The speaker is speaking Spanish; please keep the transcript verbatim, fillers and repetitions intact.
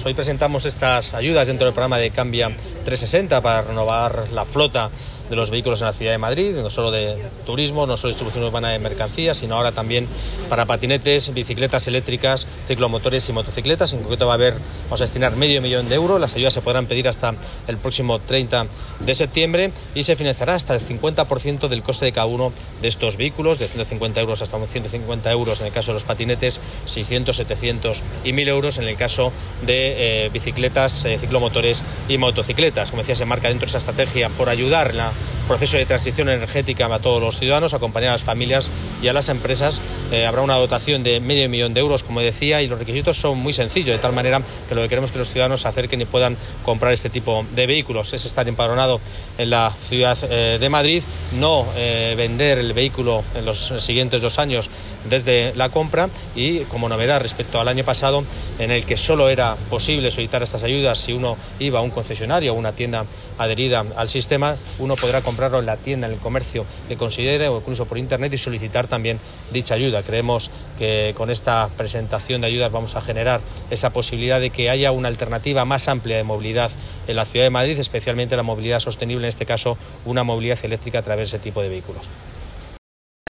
Hoy presentamos estas ayudas dentro del programa de Cambia trescientos sesenta para renovar la flota de los vehículos en la ciudad de Madrid, no solo de turismo, no solo distribución urbana de mercancías, sino ahora también para patinetes, bicicletas eléctricas, ciclomotores y motocicletas. En concreto va a haber, vamos a destinar medio millón de euros. Las ayudas se podrán pedir hasta el próximo treinta de septiembre y se financiará hasta el cincuenta por ciento del coste de cada uno de estos vehículos, de ciento cincuenta euros hasta ciento cincuenta euros en el caso de los patinetes, seiscientos, setecientos y mil euros en el caso de eh, bicicletas, eh, ciclomotores y motocicletas. Como decía, se marca dentro de esa estrategia por ayudar en la proceso de transición energética a todos los ciudadanos, acompañar a las familias y a las empresas. Eh, habrá una dotación de medio millón de euros, como decía, y los requisitos son muy sencillos, de tal manera que lo que queremos es que los ciudadanos se acerquen y puedan comprar este tipo de vehículos. Es estar empadronado en la ciudad eh, de Madrid, no eh, vender el vehículo en los siguientes dos años desde la compra, y como novedad respecto al año pasado, en el que solo era posible solicitar estas ayudas si uno iba a un concesionario o una tienda adherida al sistema, uno podrá comprarlo en la tienda, en el comercio que considere, o incluso por internet, y solicitar también dicha ayuda. Creemos que con esta presentación de ayudas vamos a generar esa posibilidad de que haya una alternativa más amplia de movilidad en la ciudad de Madrid, especialmente la movilidad sostenible, en este caso una movilidad eléctrica a través de ese tipo de vehículos.